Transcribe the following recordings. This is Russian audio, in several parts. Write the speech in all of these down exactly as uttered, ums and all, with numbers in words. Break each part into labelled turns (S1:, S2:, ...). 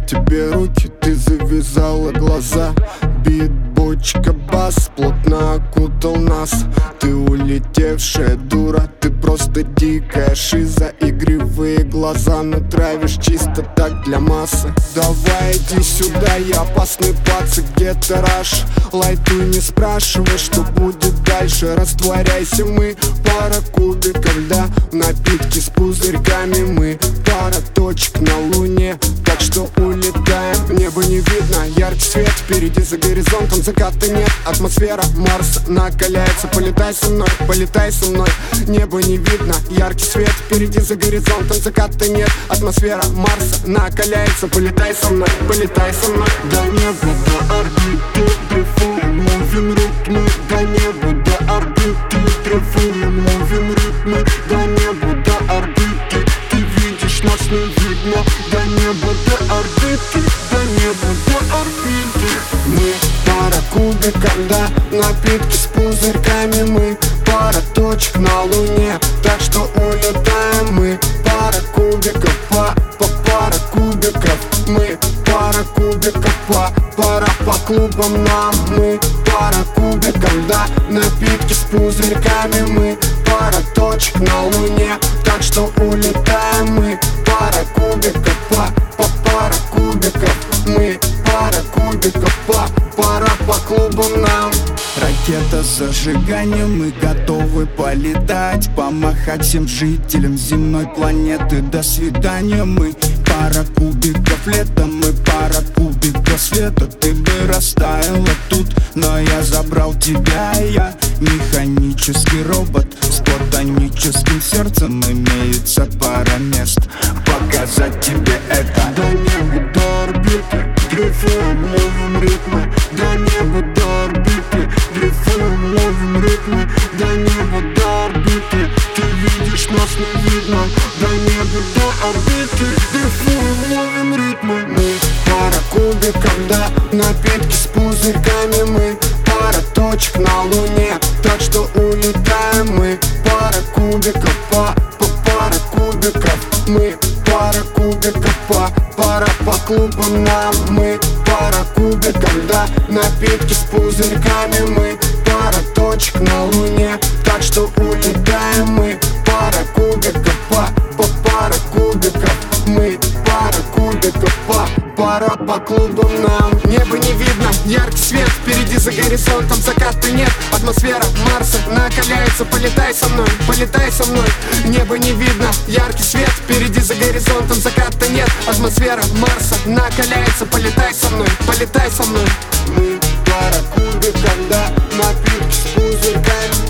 S1: тебе руки, ты завязала глаза. Бит, бочка, бас плотно окутал нас. Ты улетевшая дура, ты просто дикая шиза. Игривые глаза, но травишь чисто так для массы. Давай иди сюда, я опасный пацак, где-то раш. Лайтуй, не спрашивай, что будет дальше. Растворяйся, мы пара кубиков льда, напитки с пузырьками. Мы пара точек на луне, так что улетаем. Небо не видно, яркий свет впереди, за горизонтом заката нет. Атмосфера Марса накаляется, полетай со мной, полетай со мной. Небо не видно, яркий свет впереди, за горизонтом заката нет. Атмосфера Марса накаляется, полетай со мной, полетай со мной. До неба, до орбиты, дрейфуем, ловим ритмы. До неба, до орбиты, дрейфуем, ловим ритмы. До неба, до орбиты, ты видишь, нас не видно. До неба, до орбиты, до неба, до орбиты. Мы пара кубиков, да, напитки с пузырьками. Мы пара точек на луне, так что улетаем. Мы пара кубиков, па, па, пара кубиков. Мы пара кубиков, па, пара по клубам нам. Мы пара кубиков, да, напитки с пузырьками. Мы пара точек на луне, так что улетаем. Мы пара кубиков, па, па, пара кубиков. Мы пара кубиков, па, пара по клубам нам.
S2: Ракета с зажиганием, мы готовы полетать, помахать всем жителям земной планеты. До свидания, мы пара кубиков лета, мы пара кубиков света. Ты бы растаяла тут, но я забрал тебя. Я механический робот с платоническим сердцем. Имеется пара мест, показать тебе это.
S1: До неба, до орбиты, дрейфуем, ловим ритмы. До неба, до орбиты, дрейфуем, ловим ритмы. До неба, до орбиты, ты видишь, нас не видно. До неба, до орбиты, дрейфуем, ловим ритмы. Мы пара кубиков, да, напитки с пузырьками. Мы пара точек на луне, так что улетаем. Мы пара кубиков, па, па, пара кубиков. Мы пара кубиков, па, пара по клубам нам. Мы пара кубиков, да, напитки с пузырьками. Мы пара точек на луне, так что улетаем. Мы пара кубиков, па, па, пара кубиков. Мы пара кубиков, па, пара по клубам нам. Небо не видно, яркий свет впереди, за горизонтом заката нет. Атмосфера Марса накаляется, полетай со мной, полетай со мной. Небо не видно, яркий свет впереди, за горизонтом заката нет. Атмосфера Марса накаляется, полетай со мной, полетай со мной. Мы пара кубиков, да, напитки с пузырьками.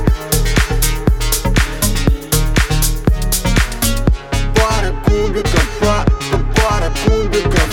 S1: Пара кубиков, па, пара кубиков.